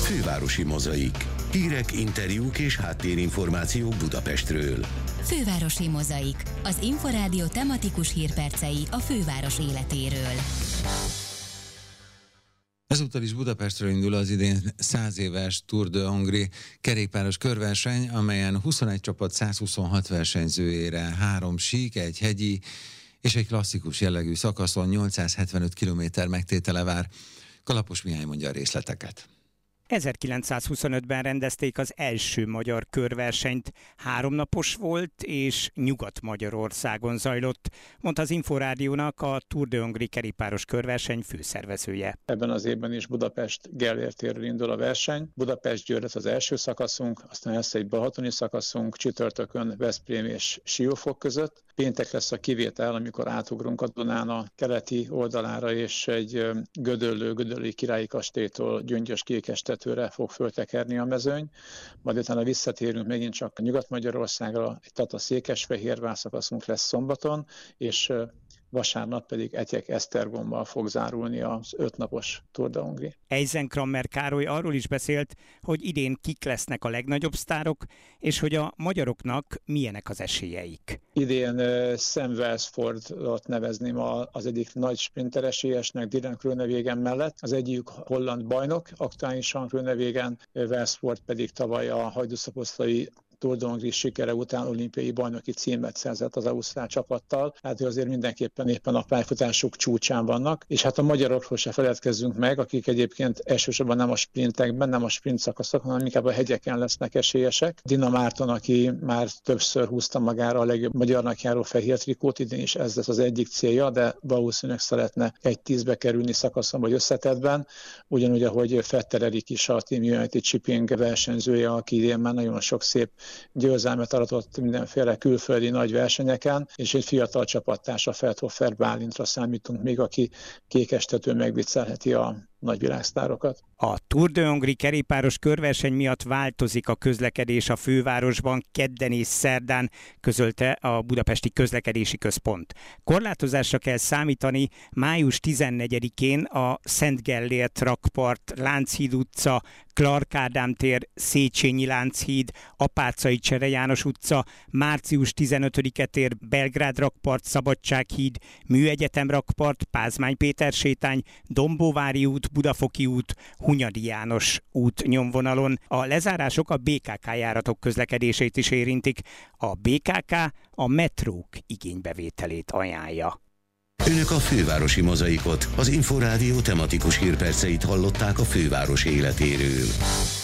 Fővárosi Mozaik. Hírek, interjúk és háttérinformációk Budapestről. Fővárosi Mozaik. Az Inforádió tematikus hírpercei a főváros életéről. Ezúttal is Budapestről indul az idén 100 éves Tour de Hongrie kerékpáros körverseny, amelyen 21 csapat 126 versenyzőjére 3 sík, egy hegyi és egy klasszikus jellegű szakaszon 875 km megtétele vár. Kalapos Mihály mondja a részleteket. 1925-ben rendezték az első magyar körversenyt. 3 napos volt, és Nyugat-Magyarországon zajlott, mondta az Inforádiónak a Tour de Hongrie kerékpáros körverseny főszervezője. Ebben az évben is Budapest Gellért térről indul a verseny. Budapest-Győr lesz az első szakaszunk, aztán lesz egy balatoni szakaszunk, csütörtökön Veszprém és Siófok között. Péntek lesz a kivétel, amikor átugrunk a Dunán a keleti oldalára, és egy Gödöllői királyi kastélytól Gyöngyös-Kékestetőre fog föltekerni a mezőny. Majd utána visszatérünk megint csak Nyugat-Magyarországra, egy Tata-Székesfehérvár szakaszunk lesz szombaton, és vasárnap pedig Etyek-Esztergommal fog zárulni az 5 napos Tour de Hongrie. Eisenkrammer Károly arról is beszélt, hogy idén kik lesznek a legnagyobb sztárok, és hogy a magyaroknak milyenek az esélyeik. Idén Sam Welsfordot nevezném az egyik nagy sprinter esélyesnek Dylan Groenewegen mellett. Az egyik holland bajnok, aktuálisan Groenewegen, Welsford pedig tavaly a hajdúszoboszlai Tour de Hongrie sikere után olimpiai bajnoki címet szerzett az ausztrál csapattal, hát azért mindenképpen éppen a pályafutásuk csúcsán vannak, és hát a magyarokról se feledkezzünk meg, akik egyébként elsősorban nem a sprintekben, nem a sprint szakaszokon, hanem inkább a hegyeken lesznek esélyesek. Dina Márton, aki már többször húzta magára a legjobb magyarnak járó fehér trikót, idén is ez lesz az egyik célja, de valószínűleg szeretne 1-10-be kerülni szakaszon vagy összetettben, ugyanúgy, ahogy Fetter Erik is a Team United Shipping versenyzője, aki idén már nagyon sok szép győzelmet aratott mindenféle külföldi nagy versenyeken, és egy fiatal csapattársa Feldhofer Bálintra számítunk még, aki Kékestetőn megviccelheti a nagy világsztárokat. A Tour de Hongrie kerékpáros körverseny miatt változik a közlekedés a fővárosban kedden és szerdán, közölte a Budapesti Közlekedési Központ. Korlátozásra kell számítani május 14-én a Szent Gellért rakpart, Lánchíd utca, Clark Ádám tér, Széchenyi Lánchíd, Apáczai Csere János utca, március 15-e tér, Belgrád rakpart, Szabadsághíd, Műegyetem rakpart, Pázmány Péter sétány, Dombóvári út, Budafoki út, Hunyadi János út nyomvonalon. A lezárások a BKK járatok közlekedését is érintik. A BKK a metrók igénybevételét ajánlja. Önök a Fővárosi Mozaikot, az Inforádió tematikus hírperceit hallották a főváros életéről.